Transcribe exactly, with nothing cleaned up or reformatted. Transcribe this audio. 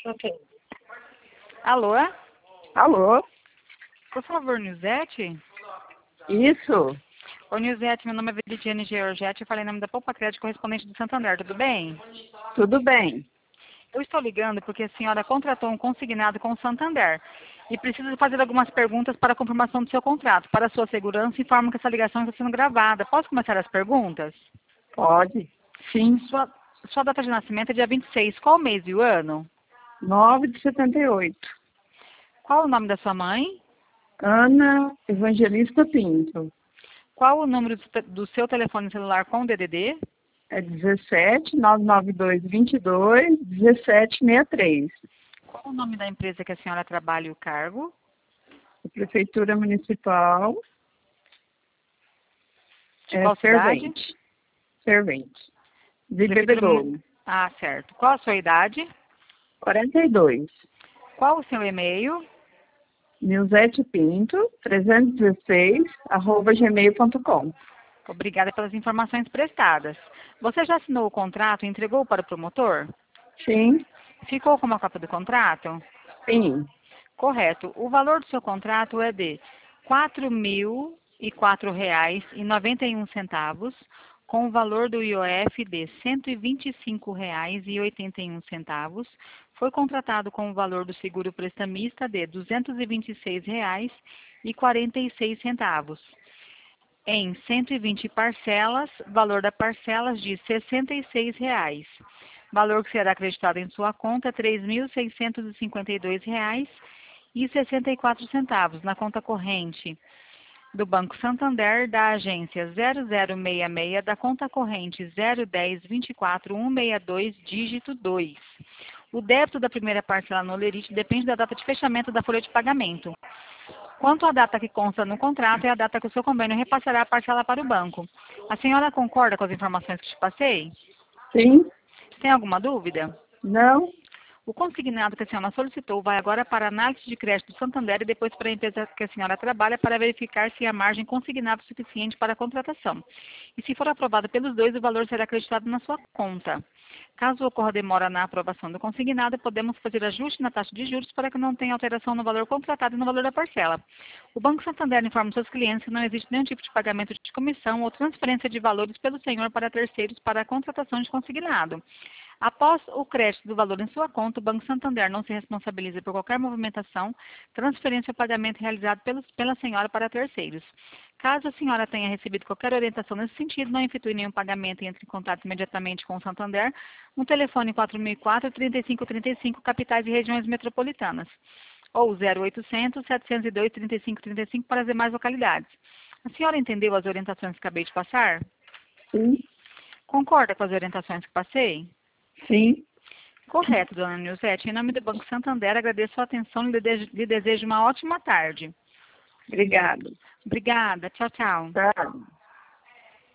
Ok. Alô? Alô? Por favor, Nilzete? Isso? Ô, Nilzete, meu nome é Veridiane Georgette, eu falei em nome da Poupa Crédito, correspondente do Santander, tudo bem? Tudo bem. Eu estou ligando porque a senhora contratou um consignado com o Santander e precisa fazer algumas perguntas para a confirmação do seu contrato. Para a sua segurança, informo que essa ligação está sendo gravada. Posso começar as perguntas? Pode? Sim. Sua, sua data de nascimento é dia vinte e seis. Qual o mês e o ano? nove de setenta e oito. Qual o nome da sua mãe? Ana Evangelista Pinto. Qual o número do te- do seu telefone celular com o D D D? É dezessete, nove nove dois, vinte e dois, dezessete sessenta e três. Qual o nome da empresa que a senhora trabalha e o cargo? Prefeitura Municipal. De É qual cidade? servente. Servente. De Prefeitura Muni- Bebedouro. Ah, certo. Qual a sua idade? quarenta e dois. Qual o seu e-mail? Nilzete Pinto, trezentos e dezesseis, arroba gmail ponto com. Obrigada pelas informações prestadas. Você já assinou o contrato e entregou para o promotor? Sim, Ficou com uma cópia do contrato? sim. Correto. O valor do seu contrato é de quatro mil e quatro reais e noventa e um centavos, com o valor do I O F de cento e vinte e cinco reais e oitenta e um centavos. Foi contratado com o valor do seguro prestamista de duzentos e vinte e seis reais e quarenta e seis centavos. Em cento e vinte parcelas, valor da parcelas de sessenta e seis reais. Valor que será acreditado em sua conta, três mil seiscentos e cinquenta e dois reais e sessenta e quatro centavos na conta corrente do Banco Santander, da agência zero zero seis seis, da conta corrente zero um zero, dois quatro, um seis dois, dígito dois. O débito da primeira parcela no Lerite depende da data de fechamento da folha de pagamento. Quanto à data que consta no contrato, é a data que o seu convênio repassará a parcela para o banco. A senhora concorda com as informações que te passei? Sim? Tem alguma dúvida? Não? O consignado que a senhora solicitou vai agora para a análise de crédito do Santander e depois para a empresa que a senhora trabalha para verificar se a margem consignada é suficiente para a contratação. E se for aprovado pelos dois, o valor será acreditado na sua conta. Caso ocorra demora na aprovação do consignado, podemos fazer ajuste na taxa de juros para que não tenha alteração no valor contratado e no valor da parcela. O Banco Santander informa seus clientes que não existe nenhum tipo de pagamento de comissão ou transferência de valores pelo senhor para terceiros para a contratação de consignado. Após o crédito do valor em sua conta, o Banco Santander não se responsabiliza por qualquer movimentação, transferência ou pagamento realizado pelos, pela senhora para terceiros. Caso a senhora tenha recebido qualquer orientação nesse sentido, não efetue nenhum pagamento e entre em contato imediatamente com o Santander no telefone quatro mil e quatro, trinta e cinco trinta e cinco, capitais e regiões metropolitanas, ou zero oitocentos, setecentos e dois, trinta e cinco trinta e cinco para as demais localidades. A senhora entendeu as orientações que acabei de passar? Sim? Concorda com as orientações que passei? Sim. Correto, dona Nilzete. Em nome do Banco Santander, agradeço a sua atenção e lhe desejo, lhe desejo uma ótima tarde. Obrigada. Obrigada. Tchau, tchau. Tá.